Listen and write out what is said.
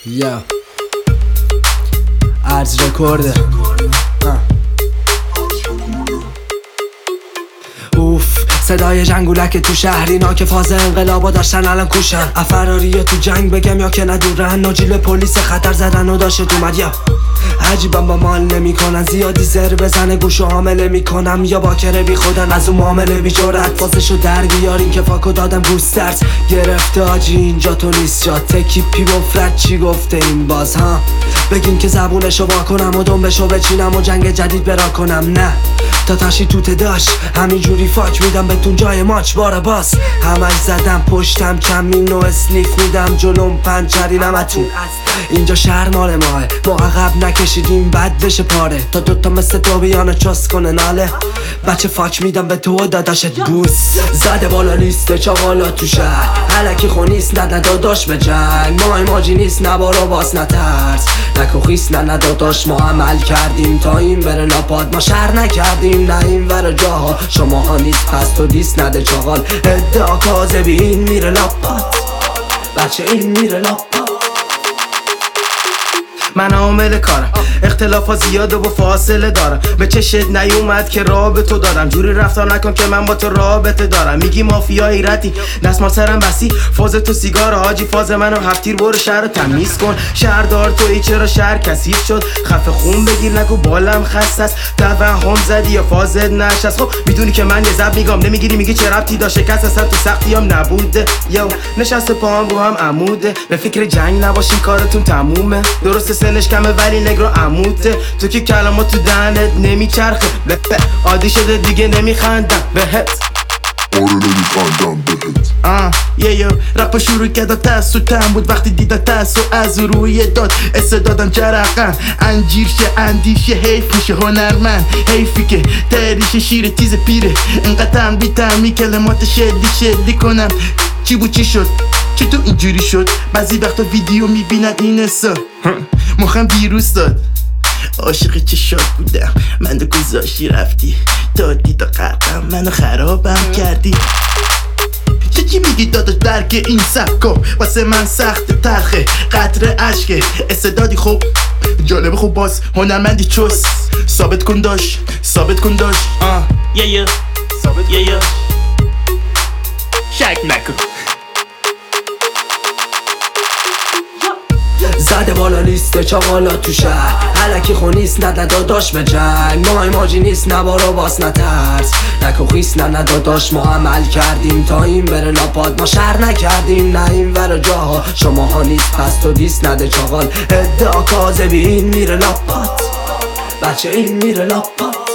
یا عرض رکورده. اوف صدای جنگولک تو شهر، اینا که فاز انقلابا داشتن الان کوشن. افراری تو جنگ بگم یا که ندورن، ناجیل پلیس خطر زدن و داشت اومد. یا عجیبم با مال نمی کنن، زیادی زر بزنه گوشو حامله میکنم. یا باکره بی خودن از اون معامله بی جرأت، فاسشو در بیارین که فاکو دادم بوسترز. گرفته آجی اینجا تو نیست جا، تکیپی مفرد چی گفته این باز ها. بگین که زبونشو واکنم و دنبشو بچینم و جنگ جدید برا کنم. نه تا تاشی تو تداش همینجوری فاک میدم بهتون جای ماچ باره باس. همش زدم پشتم کمین و اسلیف میدم جلوم پنچری نمتون. اینجا شهر مال ماه، ما عقب نکشیدیم بد بشه پاره. تا دوتا مثل تو بیانه چست کنه ناله، بچه فاک میدم به تو و داداشت بوس. زده بالا لیست چاقالا تو شهر، علکی خونیست نه داداش به جنگ. ما ایماجی نیست نه بارا باز نترس، نکو خیست نه داداش. ما عمل کردیم تا این بره لاپاد، ما شهر نکردیم نه این ور جاها. شما ها نیست پس تو دیست نده چاقال، ادعا کاذبی این میره لاپاد، بچه این میره لاپاد. من عامل کارم، اختلافا زیاده و فاصله دارم. به چشت نیومد که راه به تو دادم، جوری رفتار نکن که من با تو رابطه دارم. میگی مافیا ایرتی نسمار سرم بسی، فاز تو سیگار حاجی فاز منو هفتیر. برو شهر رو تمیز کن، شهردار تویی چرا شهر کثیف شد. خفه خون بگیر نگو بالم خسته است، توهم زدی یا فازت نشست. خب میدونی که من یه زب میگم نمیگیری، میگی چه ربطی داشت شکست اصلا تو سختیام نبوده. یو نشسته پاهم رو هم عموده، به فکر جنگ نباشین کارتون تمومه. درسته سنش کمه ولی نگرو عموته، تو که کلمات تو دهنت نمیچرخه. عادی شده دیگه نمیخندم بهت، آره نمیخندم بهت. یه رپ شروع کرد تاسو تم بود وقتی دیدم تاسو از روی داد. استعدادم جرقم انجیر شه اندیشه، حیف میشه هنرمند. حیفی که تریش شیر تیز پیره، اینقدر بی‌طعمی کلمات شدی کنم. چی بود چی شد چی تو اینجوری شد؟ بعضی وقتا ویدیو میبینم این حسا مخم ویروس داد. عاشق چشات بودم منو گذاشتی رفتی، دادی تا قرقم منو خرابم کردی. چی میگی داداش درک این سبکو واسه من سخت تلخه، قطره عشقه استعدادی خوب جالب خوب باز هنرمندی چوس. ثابت کن داش ثابت کن داش ثابت شک نکن. زده بالا لیست چاقالا تو شهر، علکی خونیست نه داداش به جنگ. ما ایماجی نیست نه بارا باز نترس، نکو خیست نه داداش. ما عمل کردیم تا این بره لاپاد، ما شهر نکردیم نه این ور جاها. شما ها نیست پس تو دیست نده چاقال، ادعا کاذبی این میره لاپاد، بچه این میره لاپاد.